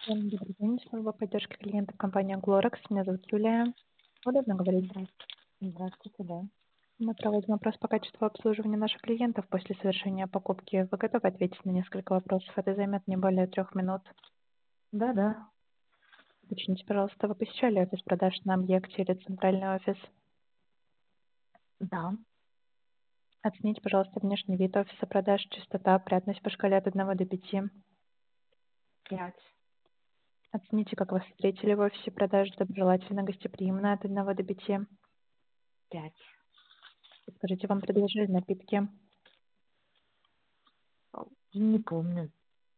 Добрый день, служба поддержки клиентов компании Glorex. Меня зовут Юлия. Удобно говорить? Здравствуйте, да. Мы проводим опрос по качеству обслуживания наших клиентов после совершения покупки. Вы готовы ответить на несколько вопросов? Это займет не более 3 минут. Да. Уточните, пожалуйста, вы посещали офис продаж на объекте или центральный офис? Да. Оцените, пожалуйста, внешний вид офиса продаж, чистота, опрятность по шкале от 1 до 5. 5. Оцените, как вас встретили в офисе продаж, доброжелательно, гостеприимно от 1 до 5. 5. Скажите, вам предложили напитки? Не помню.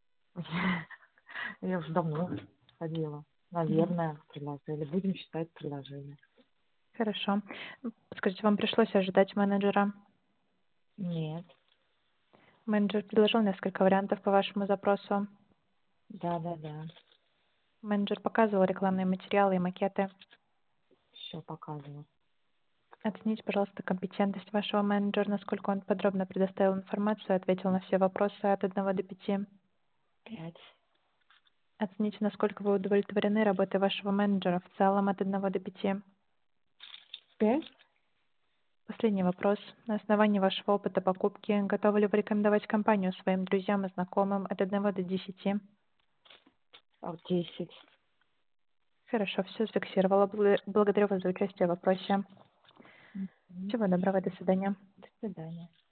Я уже давно ходила. Мгм. Наверное, предложили. Будем считать предложение. Хорошо. Скажите, вам пришлось ожидать менеджера? Нет. Менеджер предложил несколько вариантов по вашему запросу. Да. Менеджер показывал рекламные материалы и макеты. Все показывал. Оцените, пожалуйста, компетентность вашего менеджера, насколько он подробно предоставил информацию и ответил на все вопросы от 1 до 5. 5. Оцените, насколько вы удовлетворены работой вашего менеджера в целом от 1 до 5. 5. Последний вопрос. На основании вашего опыта покупки, готовы ли вы рекомендовать компанию своим друзьям и знакомым от 1 до 10? 10. Хорошо, все зафиксировала. Благодарю вас за участие в вопросе. Мгм. Всего доброго, до свидания. До свидания.